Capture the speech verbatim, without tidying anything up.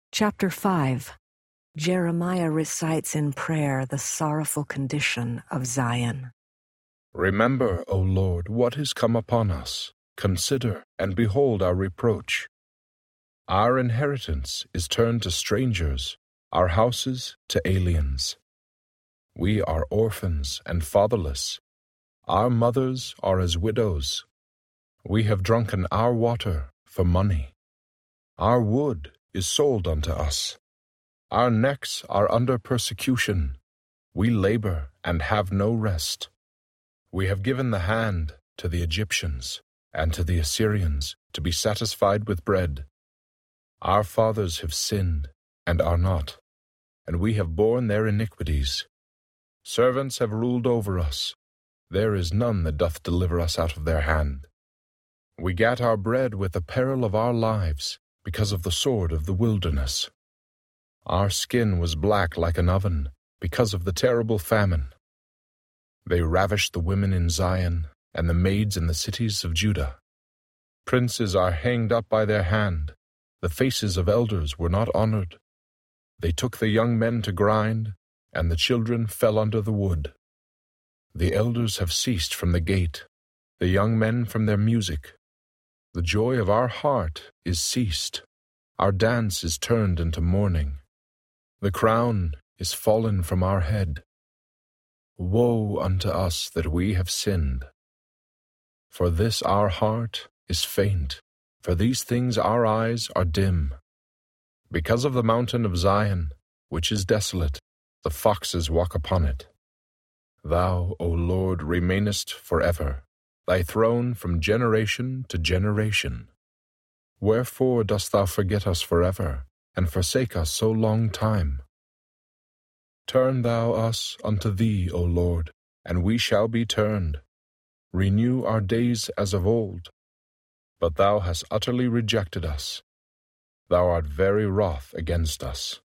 Chapter five. Jeremiah recites in prayer the sorrowful condition of Zion. Remember, O Lord, what has come upon us. Consider and behold our reproach. Our inheritance is turned to strangers, our houses to aliens. We are orphans and fatherless. Our mothers are as widows. We have drunken our water for money. Our wood is sold unto us. Our necks are under persecution. We labor and have no rest. We have given the hand to the Egyptians and to the Assyrians to be satisfied with bread. Our fathers have sinned and are not, and we have borne their iniquities. Servants have ruled over us. There is none that doth deliver us out of their hand. We gat our bread with the peril of our lives, because of the sword of the wilderness. Our skin was black like an oven, because of the terrible famine. They ravished the women in Zion, and the maids in the cities of Judah. Princes are hanged up by their hand. The faces of elders were not honored. They took the young men to grind, and the children fell under the wood. The elders have ceased from the gate, the young men from their music. The joy of our heart is ceased. Our dance is turned into mourning. The crown is fallen from our head. Woe unto us that we have sinned. For this our heart is faint. For these things our eyes are dim. Because of the mountain of Zion, which is desolate, the foxes walk upon it. Thou, O Lord, remainest forever, thy throne from generation to generation. Wherefore dost thou forget us forever, and forsake us so long time? Turn thou us unto thee, O Lord, and we shall be turned. Renew our days as of old. But thou hast utterly rejected us. Thou art very wroth against us.